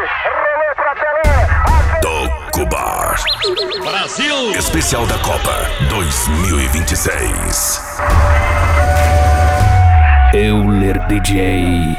Toco Bar Brasil, especial da Copa 2026. Euler DJ.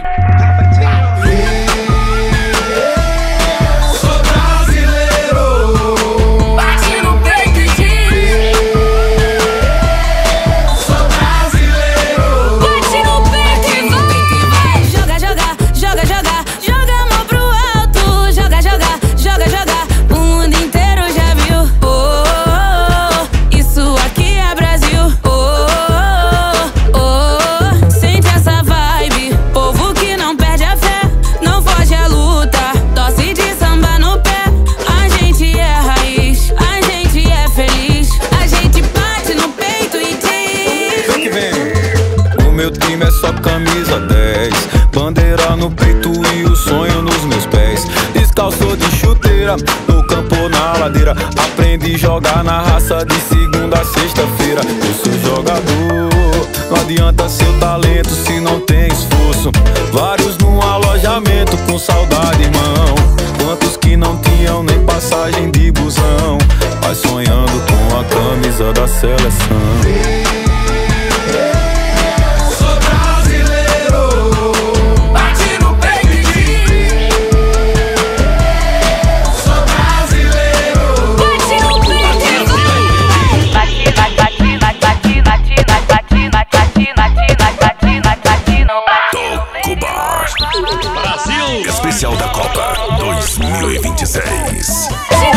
Camisa 10, bandeira no peito e o sonho nos meus pés. Descalço de chuteira, no campo ou na ladeira. Aprendi a jogar na raça de segunda a sexta-feira. Eu sou jogador, não adianta seu talento se não tem esforço. Vários num alojamento com saudade, irmão. Quantos que não tinham nem passagem de busão, mas sonhando com a camisa da seleção. Especial da Copa 2026.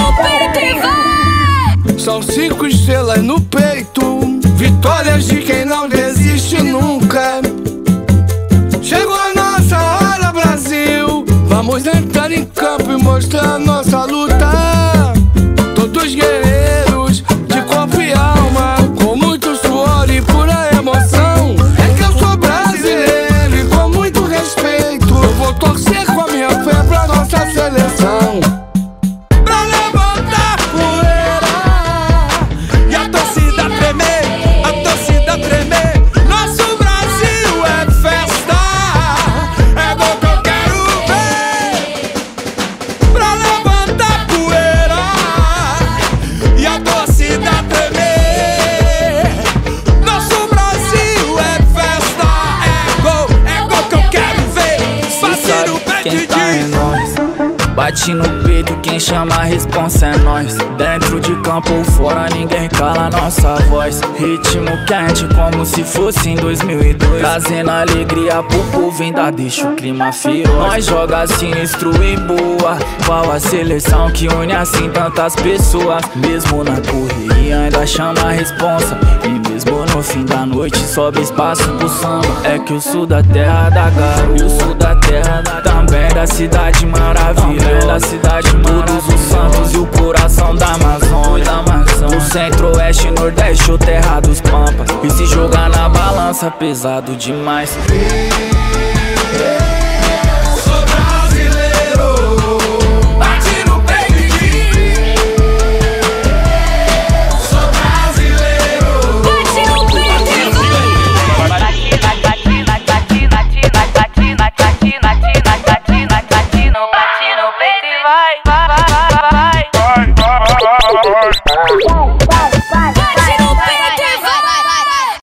São 5 estrelas no peito, vitórias de quem não desiste nunca. Chegou a nossa hora, Brasil. Vamos entrar em campo e mostrar nossa luta. Todos guerreiros de corpo e alma, com muito suor e pura emoção. É que eu sou brasileiro e com muito respeito eu vou torcer com a minha fé pra nossa seleção. Pra levantar poeira e a torcida tremer, a torcida tremer. Nosso Brasil é festa, é gol que eu quero ver. Pra levantar poeira e a torcida tremer. Nosso Brasil é festa, é gol que eu quero ver. Parceiro, Quem tá é nós. Bate no peito, quem chama a responsa é nós. Dentro de campo ou fora, ninguém cala nossa voz. Ritmo quente como se fosse em 2002, trazendo alegria pro povo, ainda deixa o clima feroz. Nós joga sinistro e boa, qual a seleção que une assim tantas pessoas. Mesmo na correria ainda chama a responsa, e mesmo no fim da noite sobe espaço pro samba. É que eu sou da terra da garoa, eu sou da terra também da cidade maravilhosa, da cidade todos os santos e o coração da Amazônia, do centro-oeste, nordeste ou terra dos pampas. E se jogar na balança pesado demais.